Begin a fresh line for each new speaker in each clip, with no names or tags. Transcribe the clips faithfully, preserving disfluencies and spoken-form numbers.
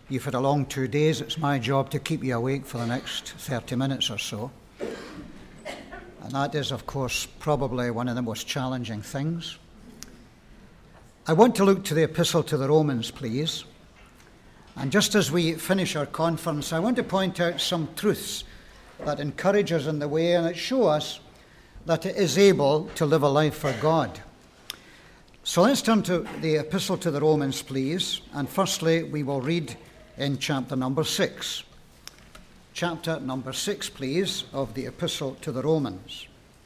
You've had a long two days. It's my job to keep you awake for the next thirty minutes or so. And that is, of course, probably one of the most challenging things. I want to look to the Epistle to the Romans, please. And just as we finish our conference, I want to point out some truths that encourage us in the way and that show us that it is able to live a life for God. So let's turn to the Epistle to the Romans, please. And firstly, we will read in chapter number six. Chapter number six, please, of the Epistle to the Romans.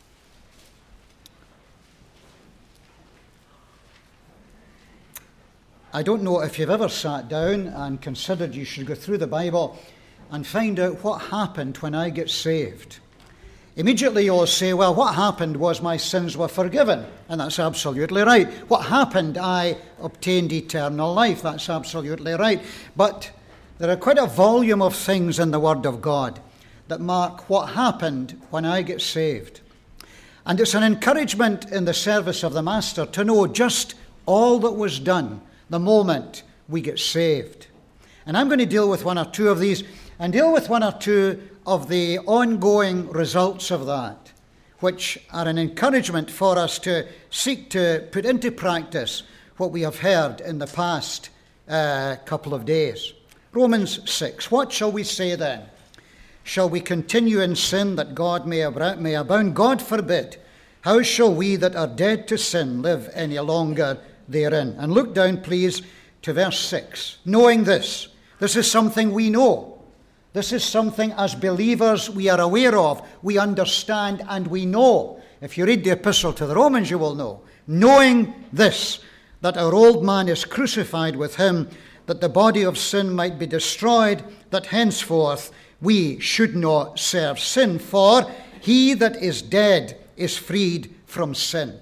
I don't know if you've ever sat down and considered you should go through the Bible and find out what happened when I get saved. Immediately you'll say, well, what happened was my sins were forgiven, and that's absolutely right. What happened? I obtained eternal life. That's absolutely right. But there are quite a volume of things in the Word of God that mark what happened when I get saved. And it's an encouragement in the service of the Master to know just all that was done the moment we get saved. And I'm going to deal with one or two of these and deal with one or two of the ongoing results of that, which are an encouragement for us to seek to put into practice what we have heard in the past uh, couple of days. Romans six. What shall we say then? Shall we continue in sin that God may, ab- may abound? God forbid. How shall we that are dead to sin live any longer therein? And look down, please, to verse six. Knowing this, this is something we know. This is something as believers we are aware of, we understand and we know. If you read the Epistle to the Romans, you will know. Knowing this, that our old man is crucified with him, that the body of sin might be destroyed, that henceforth we should not serve sin. For he that is dead is freed from sin.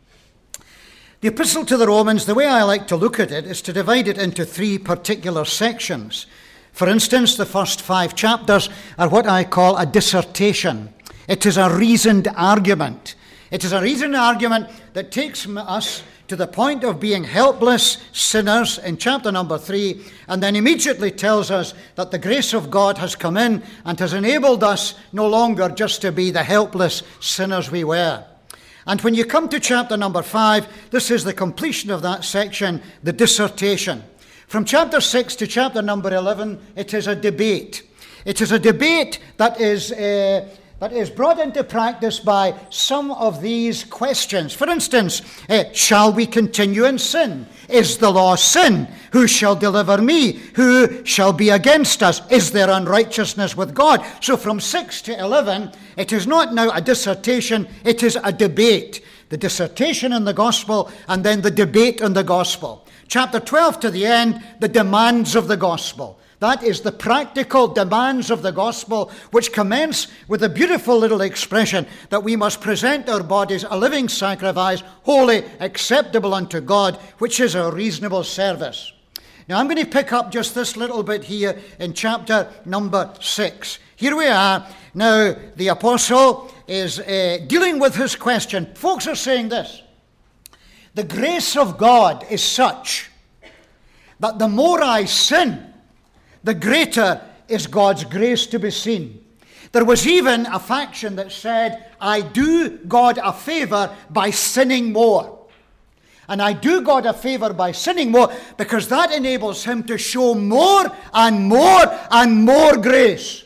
The Epistle to the Romans, the way I like to look at it, is to divide it into three particular sections. For instance, the first five chapters are what I call a dissertation. It is a reasoned argument. It is a reasoned argument that takes us to the point of being helpless sinners in chapter number three, and then immediately tells us that the grace of God has come in and has enabled us no longer just to be the helpless sinners we were. And when you come to chapter number five, this is the completion of that section, the dissertation. From chapter six to chapter number eleven, it is a debate. It is a debate that is uh, that is brought into practice by some of these questions. For instance, uh, shall we continue in sin? Is the law sin? Who shall deliver me? Who shall be against us? Is there unrighteousness with God? So from six to eleven, it is not now a dissertation, it is a debate. The dissertation on the gospel and then the debate on the gospel. Chapter twelve to the end, the demands of the gospel. That is the practical demands of the gospel, which commence with a beautiful little expression that we must present our bodies a living sacrifice, holy, acceptable unto God, which is our reasonable service. Now I'm going to pick up just this little bit here in chapter number six. Here we are. Now the apostle is uh, dealing with his question. Folks are saying this. The grace of God is such that the more I sin, the greater is God's grace to be seen. There was even a faction that said, I do God a favor by sinning more. And I do God a favor by sinning more because that enables him to show more and more and more grace.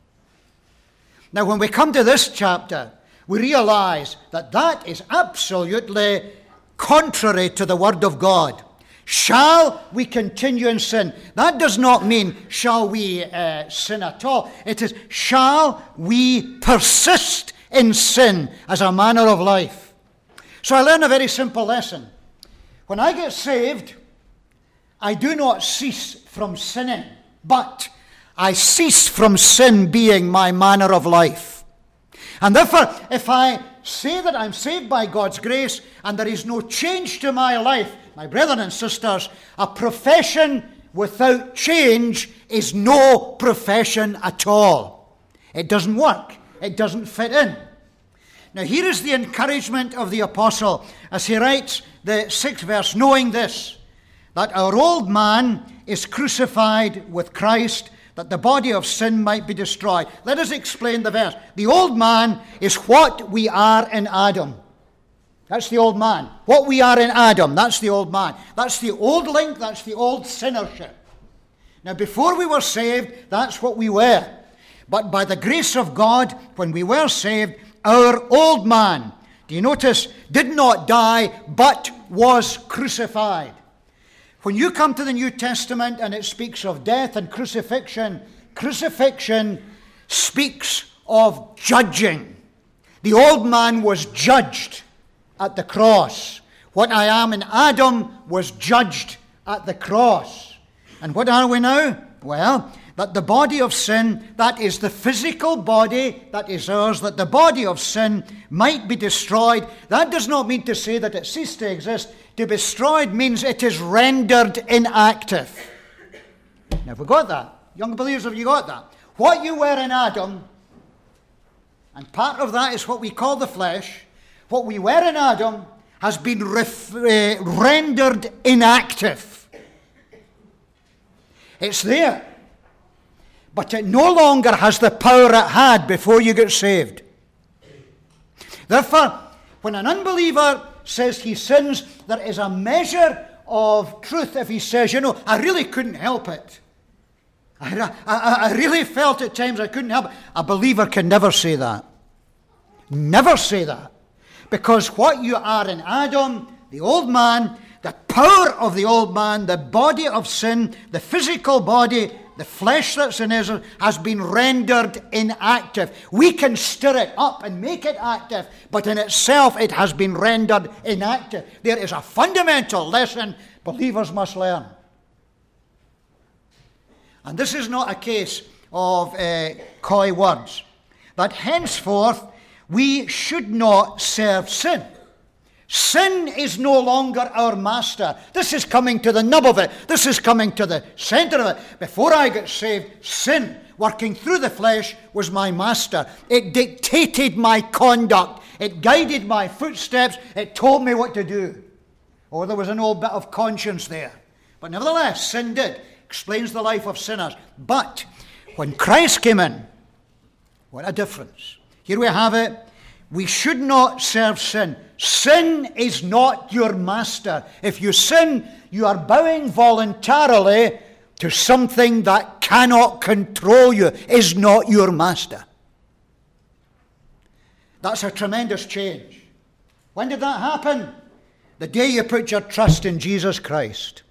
Now, when we come to this chapter, we realize that that is absolutely contrary to the Word of God. Shall we continue in sin? That does not mean shall we uh, sin at all. It is shall we persist in sin as a manner of life. So I learn a very simple lesson. When I get saved, I do not cease from sinning, but I cease from sin being my manner of life. And therefore, if I say that I'm saved by God's grace and there is no change to my life, my brethren and sisters, a profession without change is no profession at all. It doesn't work. It doesn't fit in. Now here is the encouragement of the apostle as he writes the sixth verse, knowing this, that our old man is crucified with Christ, that the body of sin might be destroyed. Let us explain the verse. The old man is what we are in Adam. That's the old man. What we are in Adam, that's the old man. That's the old link, that's the old sinnership. Now, before we were saved, that's what we were. But by the grace of God, when we were saved, our old man, do you notice, did not die, but was crucified. When you come to the New Testament and it speaks of death and crucifixion, crucifixion speaks of judging. The old man was judged at the cross. What I am in Adam was judged at the cross. And what are we now? Well, that the body of sin, that is the physical body that is ours, that the body of sin might be destroyed. That does not mean to say that it ceased to exist. To be destroyed means it is rendered inactive. Now, have we got that? Young believers, have you got that? What you were in Adam, and part of that is what we call the flesh, what we were in Adam has been ref- uh, rendered inactive. It's there. But it no longer has the power it had before you get saved. Therefore, when an unbeliever says he sins, there is a measure of truth if he says, you know, I really couldn't help it. I, I, I really felt at times I couldn't help it. A believer can never say that. Never say that. Because what you are in Adam, the old man, the power of the old man, the body of sin, the physical body, the flesh that's in Israel has been rendered inactive. We can stir it up and make it active, but in itself it has been rendered inactive. There is a fundamental lesson believers must learn. And this is not a case of uh, coy words. That henceforth we should not serve sin. Sin is no longer our master. This is coming to the nub of it. This is coming to the center of it. Before I got saved, sin, working through the flesh, was my master. It dictated my conduct. It guided my footsteps. It told me what to do. Oh, there was an old bit of conscience there. But nevertheless, sin did. Explains the life of sinners. But when Christ came in, what a difference. Here we have it. We should not serve sin. Sin is not your master. If you sin, you are bowing voluntarily to something that cannot control you, is not your master. That's a tremendous change. When did that happen? The day you put your trust in Jesus Christ.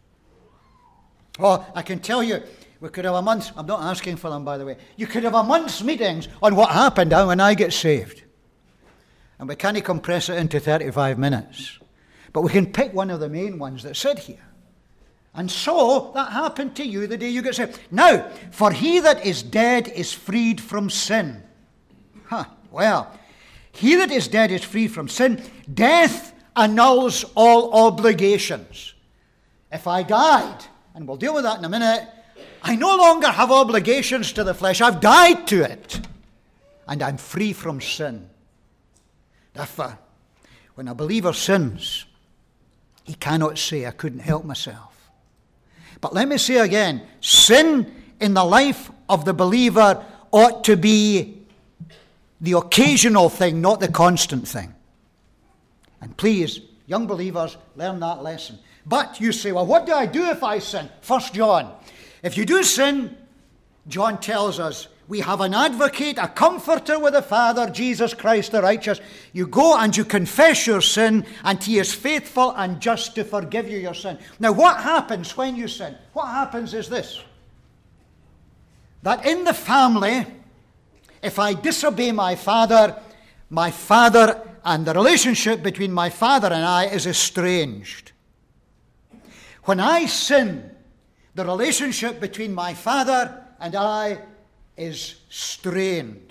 Oh, I can tell you, we could have a month's, I'm not asking for them, by the way, you could have a month's meetings on what happened when I get saved. And we can't compress it into thirty-five minutes. But we can pick one of the main ones that said here. And so, that happened to you the day you get saved. Now, for he that is dead is freed from sin. Huh, well, he that is dead is free from sin. Death annuls all obligations. If I died, and we'll deal with that in a minute, I no longer have obligations to the flesh. I've died to it. And I'm free from sin. Therefore, when a believer sins, he cannot say, I couldn't help myself. But let me say again, sin in the life of the believer ought to be the occasional thing, not the constant thing. And please, young believers, learn that lesson. But you say, well, what do I do if I sin? First John. If you do sin, John tells us, we have an advocate, a comforter with the Father, Jesus Christ the righteous. You go and you confess your sin, and he is faithful and just to forgive you your sin. Now, what happens when you sin? What happens is this. That in the family, if I disobey my father, my father and the relationship between my father and I is estranged. When I sin, the relationship between my father and I is strained.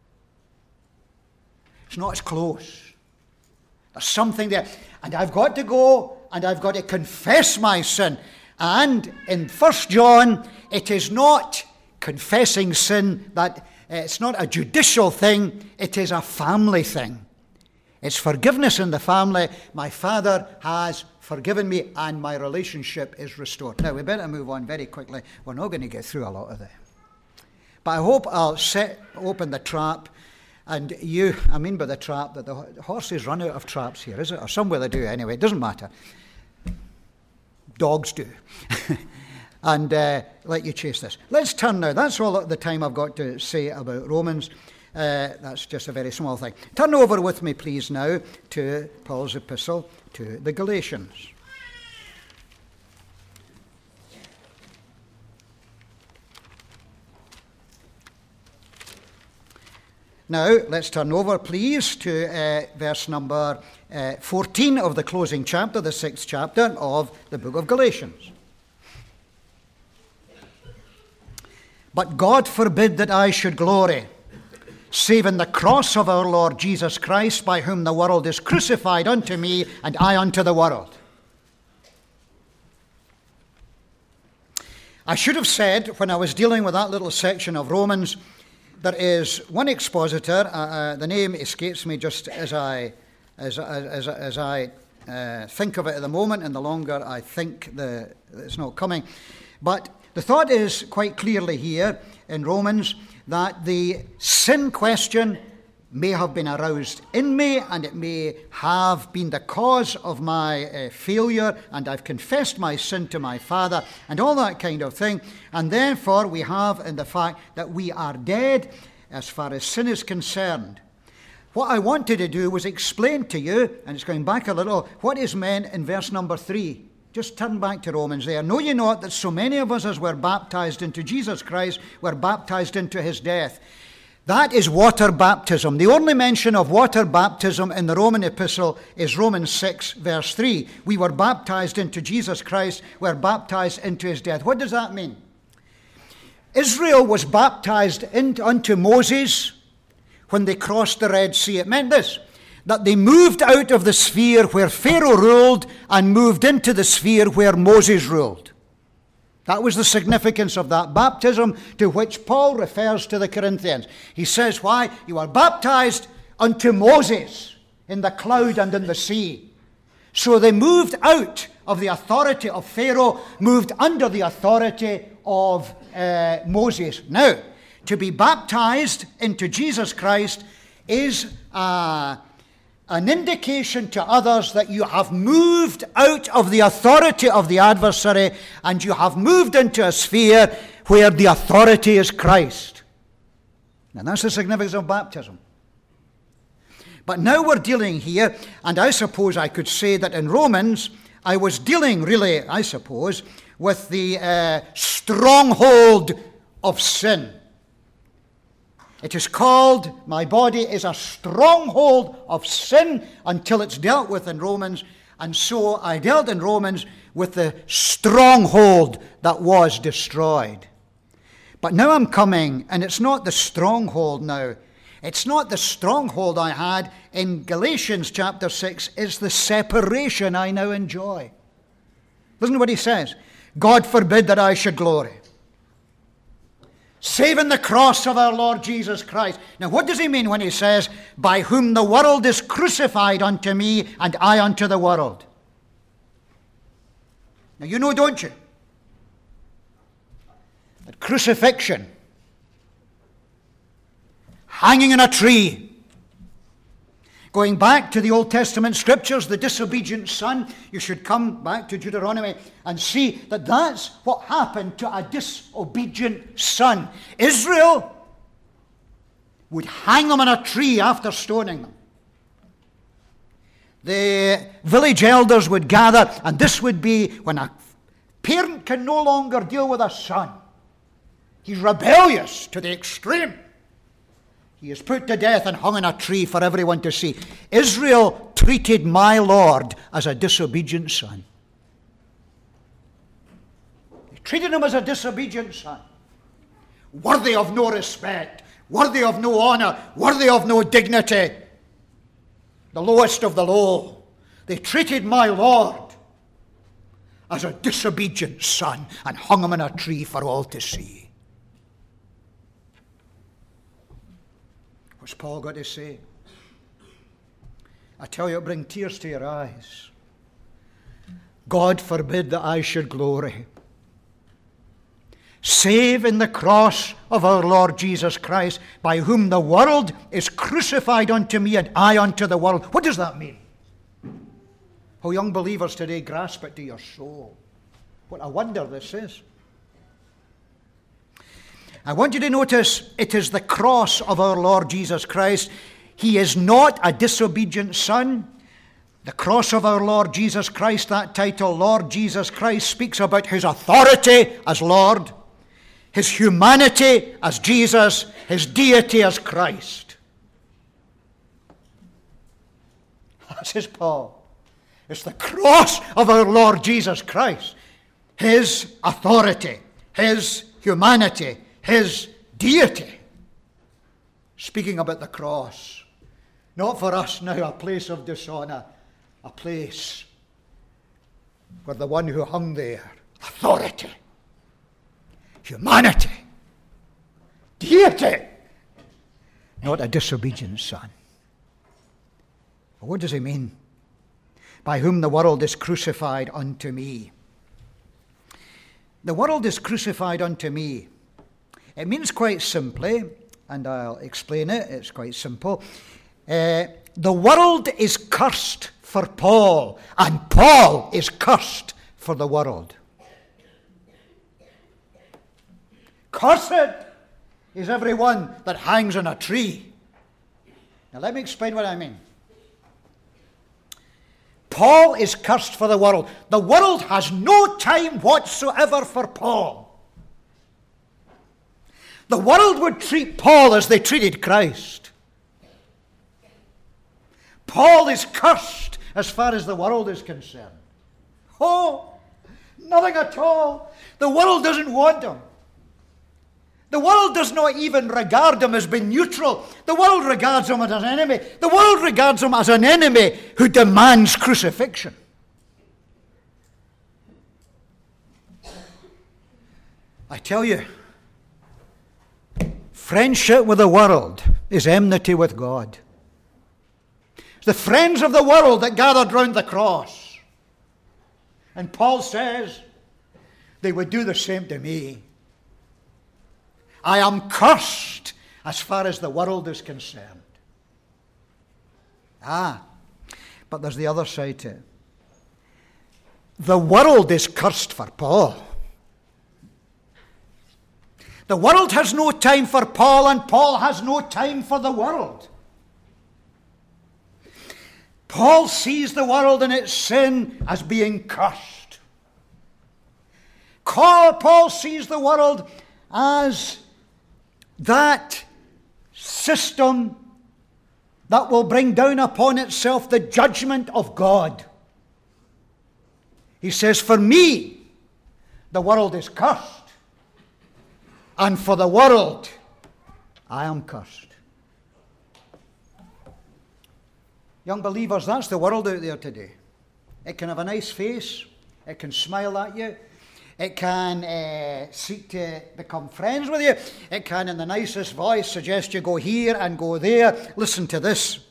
It's not as close. There's something there. And I've got to go and I've got to confess my sin. And in First John, it is not confessing sin, that uh, it's not a judicial thing, it is a family thing. It's forgiveness in the family. My Father has forgiven me and my relationship is restored. Now, we better move on very quickly. We're not going to get through a lot of them. But I hope I'll set open the trap. And you, I mean by the trap, that the horses run out of traps here, is it? Or somewhere they do anyway. It doesn't matter. Dogs do. and uh, let you chase this. Let's turn now. That's all the time I've got to say about Romans. Uh, that's just a very small thing. Turn over with me, please, now to Paul's epistle to the Galatians. Now, let's turn over, please, to uh, verse number uh, fourteen of the closing chapter, the sixth chapter of the book of Galatians. But God forbid that I should glory, save in the cross of our Lord Jesus Christ, by whom the world is crucified unto me, and I unto the world. I should have said, when I was dealing with that little section of Romans, there is one expositor, uh, uh, the name escapes me just as I as, as, as I uh, think of it at the moment, and the longer I think, the it's not coming. But the thought is quite clearly here in Romans that the sin question may have been aroused in me, and it may have been the cause of my uh, failure, and I've confessed my sin to my Father, and all that kind of thing. And therefore we have in the fact that we are dead as far as sin is concerned. What I wanted to do was explain to you, and it's going back a little, what is meant in verse number three. Just turn back to Romans there. Know ye not that so many of us as were baptized into Jesus Christ were baptized into his death? That is water baptism. The only mention of water baptism in the Roman epistle is Romans six, verse three. We were baptized into Jesus Christ, were baptized into his death. What does that mean? Israel was baptized into, unto Moses when they crossed the Red Sea. It meant this, that they moved out of the sphere where Pharaoh ruled and moved into the sphere where Moses ruled. That was the significance of that baptism to which Paul refers to the Corinthians. He says, why? You are baptized unto Moses in the cloud and in the sea. So they moved out of the authority of Pharaoh, moved under the authority of uh, Moses. Now, to be baptized into Jesus Christ is uh, an indication to others that you have moved out of the authority of the adversary and you have moved into a sphere where the authority is Christ. And that's the significance of baptism. But now we're dealing here, and I suppose I could say that in Romans, I was dealing really, I suppose, with the uh, stronghold of sin. It is called, my body is a stronghold of sin until it's dealt with in Romans. And so I dealt in Romans with the stronghold that was destroyed. But now I'm coming, and it's not the stronghold now. It's not the stronghold I had in Galatians chapter six. It's the separation I now enjoy. Listen to what he says. God forbid that I should glory, save in the cross of our Lord Jesus Christ. Now, what does he mean when he says, by whom the world is crucified unto me, and I unto the world? Now, you know, don't you, that crucifixion, hanging in a tree, going back to the Old Testament scriptures, the disobedient son, you should come back to Deuteronomy and see that that's what happened to a disobedient son. Israel would hang them on a tree after stoning them. The village elders would gather, and this would be when a parent can no longer deal with a son. He's rebellious to the extreme. He is put to death and hung on a tree for everyone to see. Israel treated my Lord as a disobedient son. They treated him as a disobedient son. Worthy of no respect, worthy of no honor, worthy of no dignity. The lowest of the low. They treated my Lord as a disobedient son and hung him on a tree for all to see. What's Paul got to say? I tell you, it brings tears to your eyes. God forbid that I should glory. Save in the cross of our Lord Jesus Christ, by whom the world is crucified unto me and I unto the world. What does that mean? Oh, young believers today, grasp it to your soul. What a wonder this is. I want you to notice it is the cross of our Lord Jesus Christ. He is not a disobedient son. The cross of our Lord Jesus Christ, that title, Lord Jesus Christ, speaks about his authority as Lord, his humanity as Jesus, his deity as Christ. Says Paul, it's the cross of our Lord Jesus Christ, his authority, his humanity, his deity. Speaking about the cross, not for us now a place of dishonour, a place where the one who hung there, authority, humanity, deity, not a disobedient son. What does he mean? By whom the world is crucified unto me. The world is crucified unto me. It means quite simply, and I'll explain it, it's quite simple. Uh, the world is cursed for Paul, and Paul is cursed for the world. Cursed is everyone that hangs on a tree. Now let me explain what I mean. Paul is cursed for the world. The world has no time whatsoever for Paul. The world would treat Paul as they treated Christ. Paul is cursed as far as the world is concerned. Oh, nothing at all. The world doesn't want him. The world does not even regard him as being neutral. The world regards him as an enemy. The world regards him as an enemy who demands crucifixion. I tell you, friendship with the world is enmity with God. It's the friends of the world that gathered round the cross. And Paul says they would do the same to me. I am cursed as far as the world is concerned. Ah, but there's the other side to it. The world is cursed for Paul. The world has no time for Paul, and Paul has no time for the world. Paul sees the world and its sin as being cursed. Paul sees the world as that system that will bring down upon itself the judgment of God. He says, for me, the world is cursed, and for the world, I am cursed. Young believers, that's the world out there today. It can have a nice face. It can smile at you. It can uh, seek to become friends with you. It can, in the nicest voice, suggest you go here and go there. Listen to this.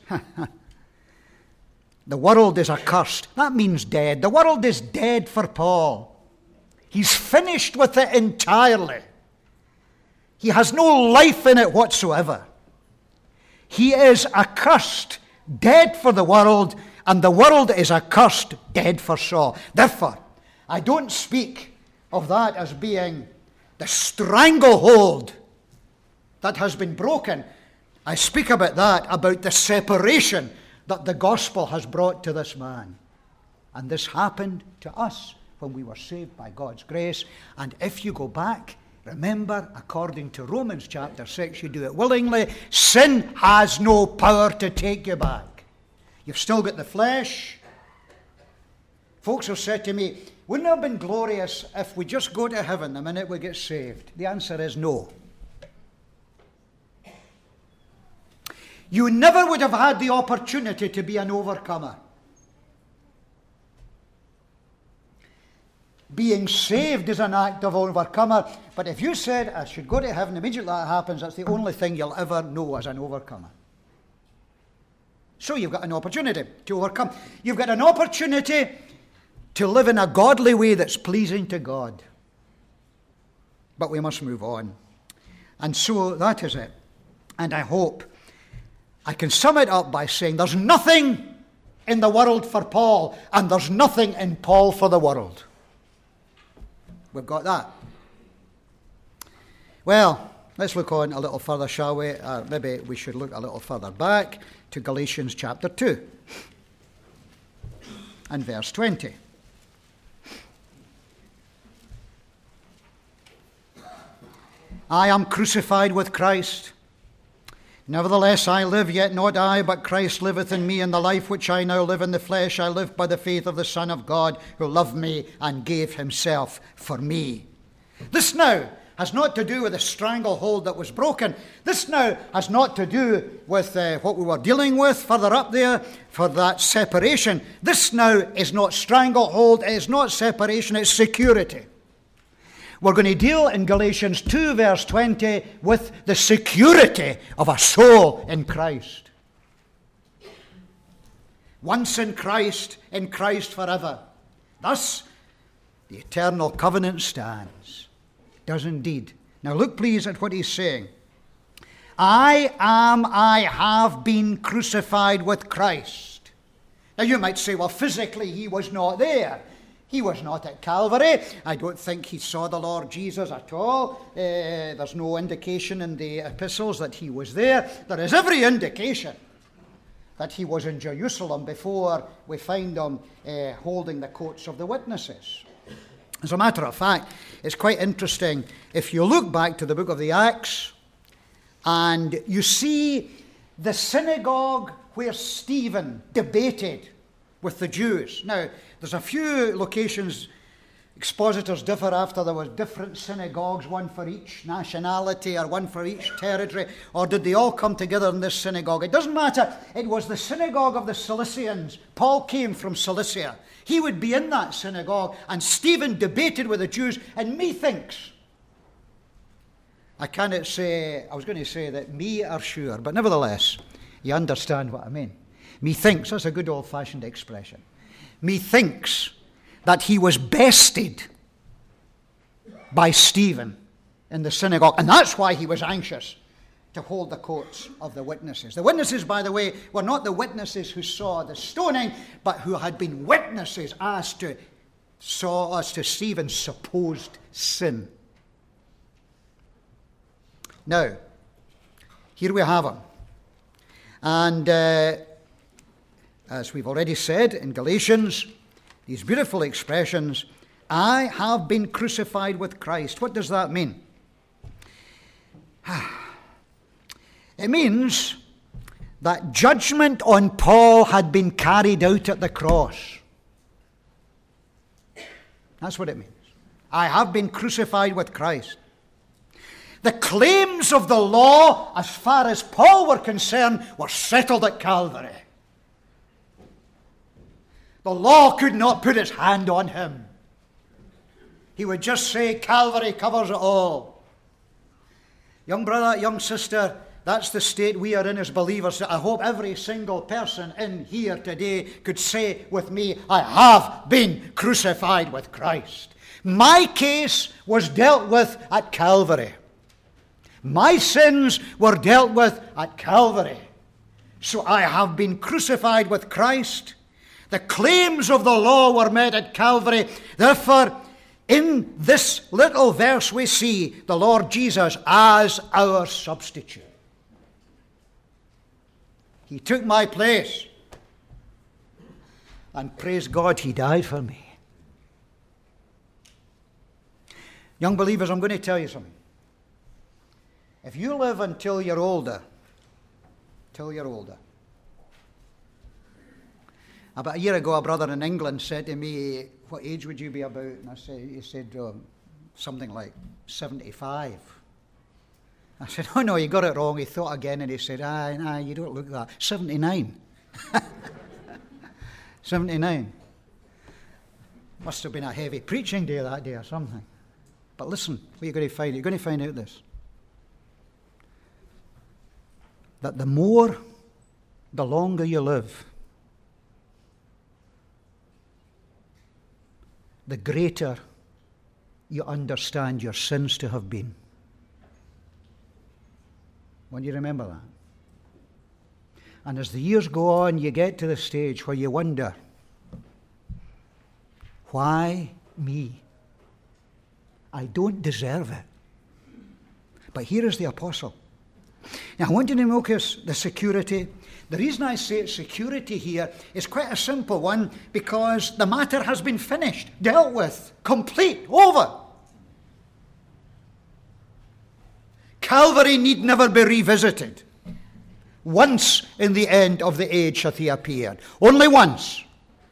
The world is accursed. That means dead. The world is dead for Paul. He's finished with it entirely. He has no life in it whatsoever. He is accursed, dead for the world, and the world is accursed, dead for Saul. Therefore, I don't speak of that as being the stranglehold that has been broken. I speak about that, about the separation that the gospel has brought to this man. And this happened to us when we were saved by God's grace. And if you go back, remember, according to Romans chapter six, you do it willingly. Sin has no power to take you back. You've still got the flesh. Folks have said to me, wouldn't it have been glorious if we just go to heaven the minute we get saved? The answer is no. You never would have had the opportunity to be an overcomer. Being saved is an act of overcomer, but if you said, I should go to heaven, immediately that happens, that's the only thing you'll ever know as an overcomer. So you've got an opportunity to overcome. You've got an opportunity to live in a godly way that's pleasing to God. But we must move on. And so that is it. And I hope I can sum it up by saying there's nothing in the world for Paul, and there's nothing in Paul for the world. We've got that. Well, let's look on a little further, shall we? Uh, maybe we should look a little further back to Galatians chapter two and verse twenty. I am crucified with Christ. Nevertheless, I live, yet not I, but Christ liveth in me, and the life which I now live in the flesh, I live by the faith of the Son of God, who loved me and gave himself for me. This now has not to do with the stranglehold that was broken. This now has not to do with uh, what we were dealing with further up there for that separation. This now is not stranglehold, it is not separation, it's security. We're going to deal in Galatians two verse twenty with the security of a soul in Christ. Once in Christ, in Christ forever. Thus, the eternal covenant stands. It does indeed. Now look please at what he's saying. I am, I have been crucified with Christ. Now you might say, well, physically he was not there. He was not at Calvary. I don't think he saw the Lord Jesus at all. Uh, there's no indication in the epistles that he was there. There is every indication that he was in Jerusalem before we find him uh, holding the coats of the witnesses. As a matter of fact, it's quite interesting. If you look back to the book of the Acts and you see the synagogue where Stephen debated with the Jews. Now, there's a few locations expositors differ after there were different synagogues, one for each nationality or one for each territory, or did they all come together in this synagogue? It doesn't matter. It was the synagogue of the Cilicians. Paul came from Cilicia. He would be in that synagogue, and Stephen debated with the Jews, and methinks, I cannot say, I was going to say that me are sure, but nevertheless, you understand what I mean. Methinks, that's a good old-fashioned expression. Methinks that he was bested by Stephen in the synagogue, and that's why he was anxious to hold the coats of the witnesses. The witnesses, by the way, were not the witnesses who saw the stoning, but who had been witnesses as to saw as to Stephen's supposed sin. Now, here we have him, and uh, as we've already said in Galatians, these beautiful expressions, I have been crucified with Christ. What does that mean? It means that judgment on Paul had been carried out at the cross. That's what it means. I have been crucified with Christ. The claims of the law, as far as Paul were concerned, were settled at Calvary. The law could not put its hand on him. He would just say, Calvary covers it all. Young brother, young sister, that's the state we are in as believers. I hope every single person in here today could say with me, I have been crucified with Christ. My case was dealt with at Calvary. My sins were dealt with at Calvary. So I have been crucified with Christ. The claims of the law were met at Calvary. Therefore, in this little verse we see the Lord Jesus as our substitute. He took my place. And praise God, he died for me. Young believers, I'm going to tell you something. If you live until you're older, till you're older. About a year ago, a brother in England said to me, what age would you be about? And I said, he said, um, something like seventy-five. I said, oh no, you got it wrong. He thought again and he said, ah, nah, you don't look that. seventy-nine. seventy-nine. Must have been a heavy preaching day that day or something. But listen, what you're going to find, you're going to find out this. That the more the longer you live, the greater you understand your sins to have been. Won't you remember that? And as the years go on, you get to the stage where you wonder, why me? I don't deserve it. But here is the apostle. Now, I want you to notice the security. The reason I say it's security here is quite a simple one, because the matter has been finished, dealt with, complete, over. Calvary need never be revisited. Once in the end of the age hath he appeared. Only once.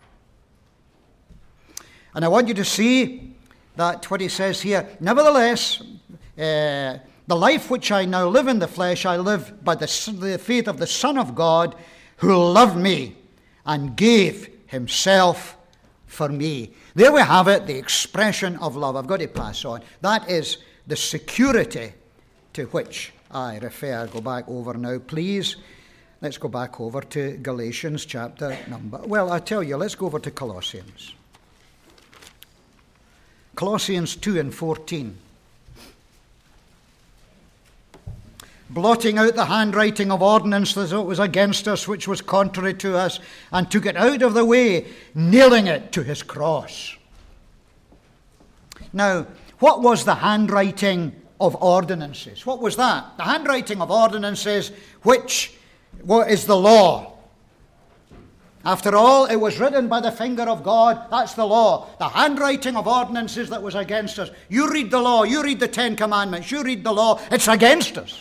And I want you to see that what he says here, nevertheless, uh, the life which I now live in the flesh, I live by the, the faith of the Son of God, who loved me and gave himself for me. There we have it, the expression of love. I've got to pass on. That is the security to which I refer. Go back over now, please. Let's go back over to Galatians chapter number. Well, I tell you, let's go over to Colossians. Colossians two and fourteen. Blotting out the handwriting of ordinances that was against us, which was contrary to us, and took it out of the way, nailing it to his cross. Now, what was the handwriting of ordinances? What was that? The handwriting of ordinances, which what is the law. After all, it was written by the finger of God. That's the law. The handwriting of ordinances that was against us. You read the law, you read the Ten Commandments, you read the law, it's against us.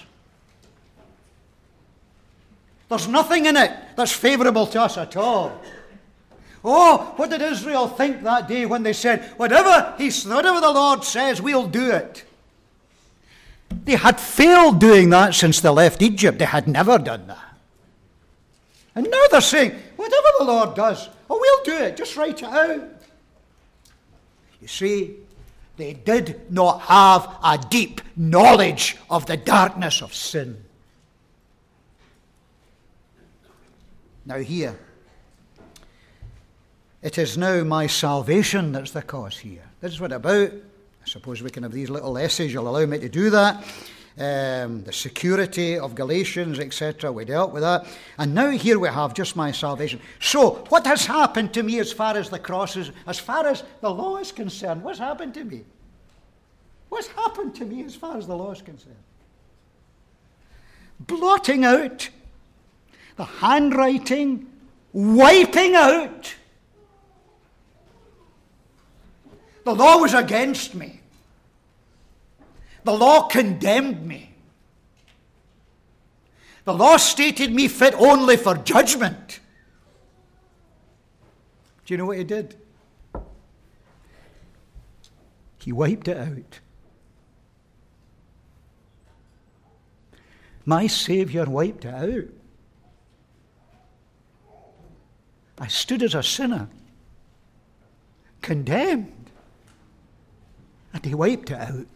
There's nothing in it that's favourable to us at all. Oh, what did Israel think that day when they said, whatever, he, whatever the Lord says, we'll do it? They had failed doing that since they left Egypt. They had never done that. And now they're saying, whatever the Lord does, oh, we'll do it. Just write it out. You see, they did not have a deep knowledge of the darkness of sin. Now here, it is now my salvation that's the cause here. This is what it's about. I suppose we can have these little essays. You'll allow me to do that. Um, the security of Galatians, et cetera. We dealt with that. And now here we have just my salvation. So, what has happened to me as far as the cross is, as far as the law is concerned? What's happened to me? What's happened to me as far as the law is concerned? Blotting out the handwriting, wiping out. The law was against me. The law condemned me. The law stated me fit only for judgment. Do you know what he did? He wiped it out. My Saviour wiped it out. I stood as a sinner, condemned, and he wiped it out.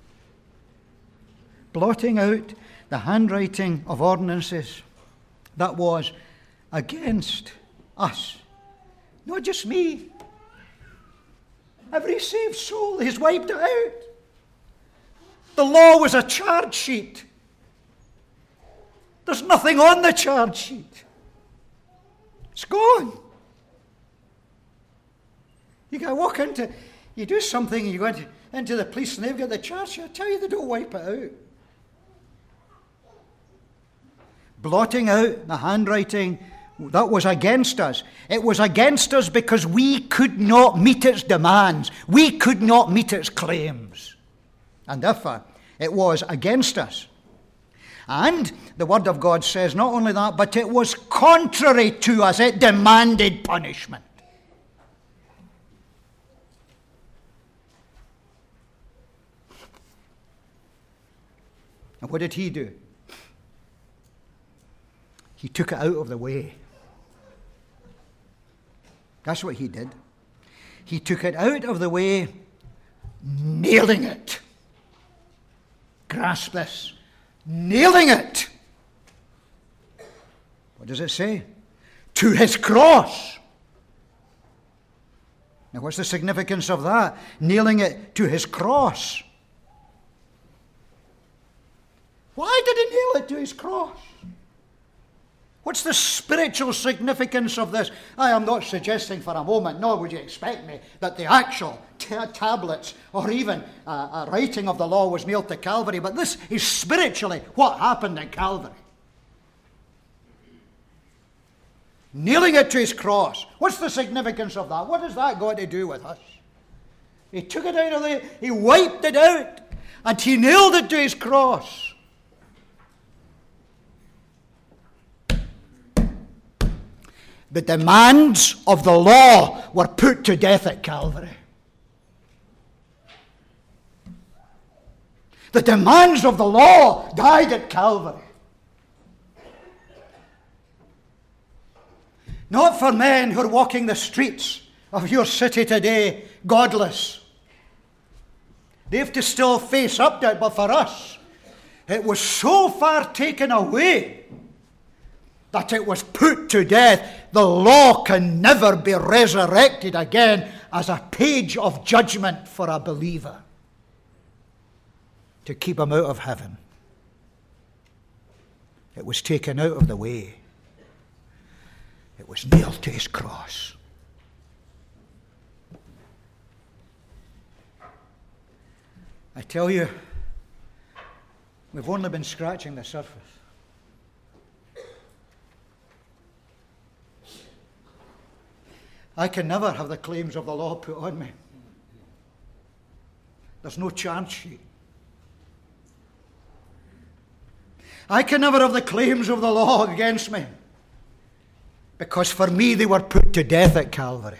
Blotting out the handwriting of ordinances that was against us. Not just me. Every saved soul, he's wiped it out. The law was a charge sheet. There's nothing on the charge sheet. It's gone. You can walk into, you do something, and you go into, into the police and they've got the charge sheet. I tell you, they don't wipe it out. Blotting out the handwriting that was against us. It was against us because we could not meet its demands. We could not meet its claims. And therefore, it was against us. And the Word of God says not only that, but it was contrary to us. It demanded punishment. And what did he do? He took it out of the way. That's what he did. He took it out of the way, nailing it. Grasp this. Nailing it. What does it say? To his cross. Now, what's the significance of that? Nailing it to his cross. Why did he nail it to his cross? What's the spiritual significance of this? I am not suggesting for a moment, nor would you expect me, that the actual t- tablets or even a, a writing of the law was nailed to Calvary, but this is spiritually what happened at Calvary. Nailing it to his cross. What's the significance of that? What has that got to do with us? He took it out of the, he wiped it out, and he nailed it to his cross. The demands of the law were put to death at Calvary. The demands of the law died at Calvary. Not for men who are walking the streets of your city today, godless. They have to still face up to it, but for us, it was so far taken away that it was put to death. The law can never be resurrected again as a page of judgment for a believer to keep him out of heaven. It was taken out of the way. It was nailed to his cross. I tell you, we've only been scratching the surface. I can never have the claims of the law put on me. There's no charge sheet. I can never have the claims of the law against me, because for me they were put to death at Calvary.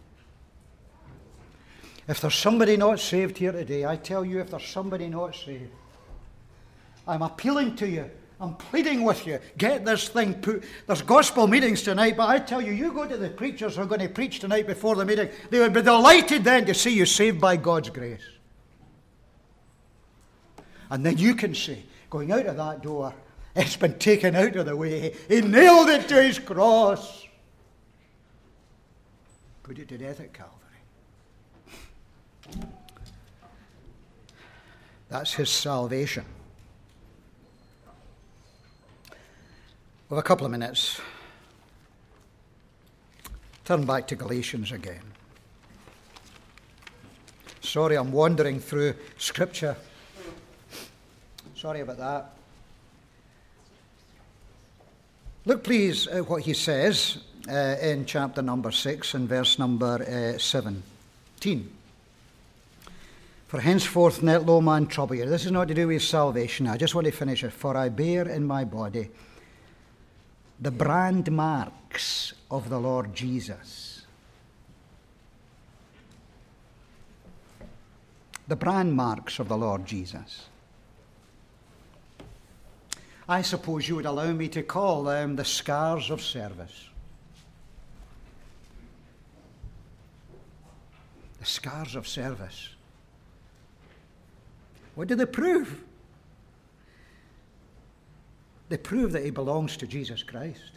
If there's somebody not saved here today, I tell you, if there's somebody not saved, I'm appealing to you. I'm pleading with you. Get this thing put. There's gospel meetings tonight, but I tell you, you go to the preachers who are going to preach tonight before the meeting. They would be delighted then to see you saved by God's grace. And then you can say, going out of that door, it's been taken out of the way. He nailed it to his cross. Put it to death at Calvary. That's his salvation. We have a couple of minutes. Turn back to Galatians again. Sorry, I'm wandering through Scripture. Sorry about that. Look, please, at what he says uh, in chapter number six and verse number uh, seventeen. For henceforth let no man trouble you. This is not to do with salvation. I just want to finish it. For I bear in my body the brand marks of the Lord Jesus. The brand marks of the Lord Jesus. I suppose you would allow me to call them the scars of service. The scars of service. What do they prove? They prove that he belongs to Jesus Christ.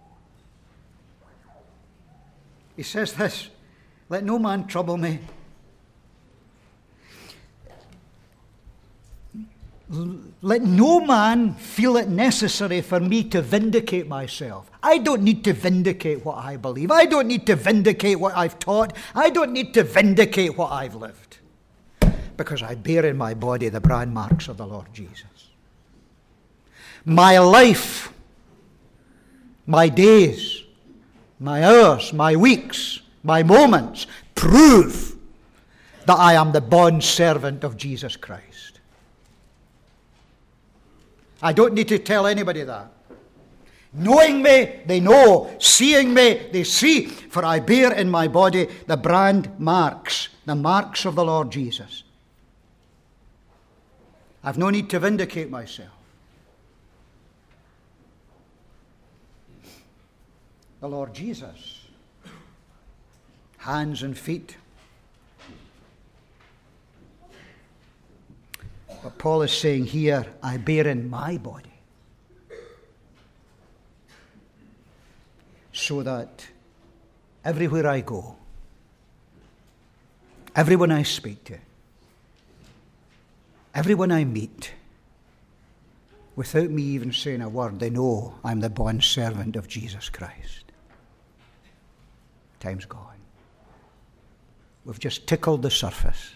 He says this, let no man trouble me. Let no man feel it necessary for me to vindicate myself. I don't need to vindicate what I believe. I don't need to vindicate what I've taught. I don't need to vindicate what I've lived. Because I bear in my body the brand marks of the Lord Jesus. My life, my days, my hours, my weeks, my moments prove that I am the bond servant of Jesus Christ. I don't need to tell anybody that. Knowing me, they know. Seeing me, they see. For I bear in my body the brand marks, the marks of the Lord Jesus. I've no need to vindicate myself. The Lord Jesus, hands and feet. But Paul is saying here, I bear in my body. so that everywhere I go, everyone I speak to, everyone I meet, without me even saying a word, they know I'm the bond servant of Jesus Christ. Time's gone. We've just tickled the surface.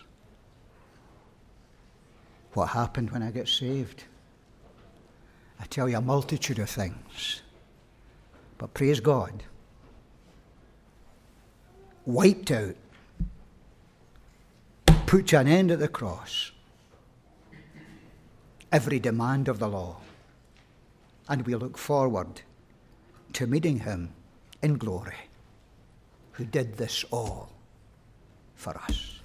What happened when I got saved? I tell you a multitude of things. But praise God, wiped out, put to an end at the cross, every demand of the law. And we look forward to meeting him in glory, who did this all for us.